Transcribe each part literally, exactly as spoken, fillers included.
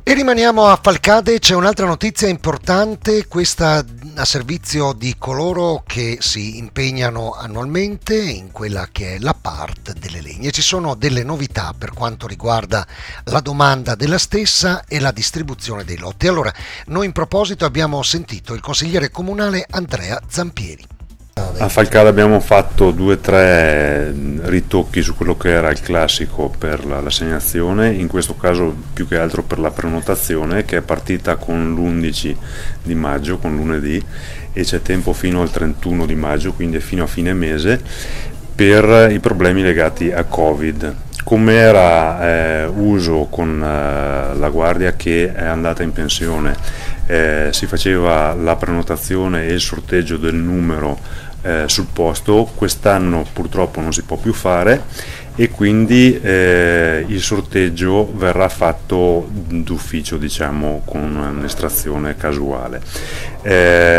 E rimaniamo a Falcade, c'è un'altra notizia importante, questa a servizio di coloro che si impegnano annualmente in quella che è la P A R T delle Legne. Ci sono delle novità per quanto riguarda la domanda della stessa e la distribuzione dei lotti. Allora, noi in proposito abbiamo sentito il consigliere comunale Andrea Zampieri. A Falcade abbiamo fatto due o tre ritocchi su quello che era il classico per la, l'assegnazione, in questo caso più che altro per la prenotazione, che è partita con l'undici di maggio, con lunedì, e c'è tempo fino al trentuno di maggio, quindi fino a fine mese, per i problemi legati a Covid. Come era eh, uso con eh, la guardia che è andata in pensione, eh, si faceva la prenotazione e il sorteggio del numero eh, sul posto. Quest'anno purtroppo non si può più fare e quindi eh, il sorteggio verrà fatto d'ufficio, diciamo, con un'estrazione casuale. Eh,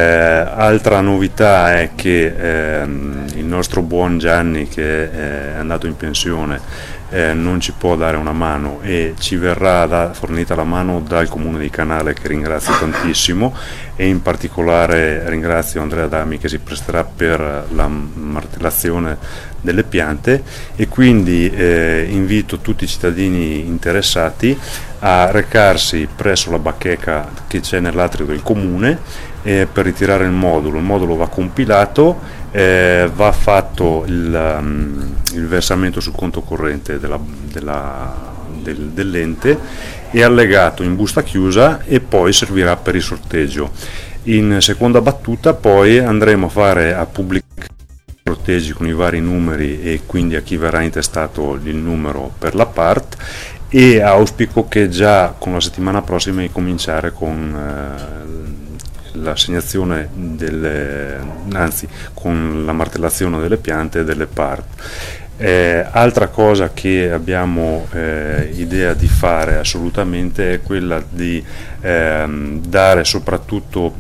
altra novità è che eh, il nostro buon Gianni, che è andato in pensione, Eh, non ci può dare una mano e ci verrà da, fornita la mano dal Comune di Canale, che ringrazio tantissimo, e in particolare ringrazio Andrea Dami, che si presterà per la martellazione delle piante, e quindi eh, invito tutti i cittadini interessati a recarsi presso la bacheca che c'è nell'atrio del Comune eh, per ritirare il modulo. Il modulo va compilato, Eh, va fatto il, um, il versamento sul conto corrente della, della, del, dell'ente, e allegato in busta chiusa, e poi servirà per il sorteggio. In seconda battuta poi andremo a fare a pubblicare i sorteggi con i vari numeri e quindi a chi verrà intestato il numero per la P A R T, e auspico che già con la settimana prossima cominciare con eh, l'assegnazione delle, anzi con la martellazione delle piante e delle P A R T. Eh, altra cosa che abbiamo eh, idea di fare assolutamente è quella di eh, dare soprattutto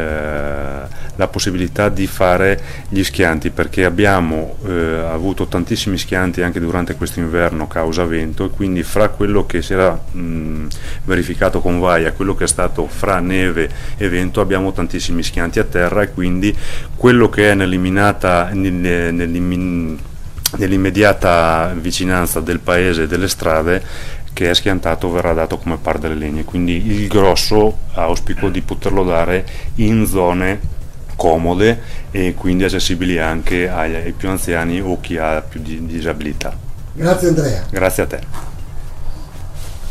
eh, la possibilità di fare gli schianti, perché abbiamo eh, avuto tantissimi schianti anche durante questo inverno causa vento, e quindi fra quello che si era mh, verificato con Vaia e quello che è stato fra neve e vento abbiamo tantissimi schianti a terra, e quindi quello che è nell'imminata nell'immin, nell'immediata vicinanza del paese e delle strade che è schiantato verrà dato come P A R delle Legne. Quindi il grosso auspico di poterlo dare in zone comode e quindi accessibili anche ai, ai più anziani o chi ha più di disabilità. Grazie Andrea. Grazie a te.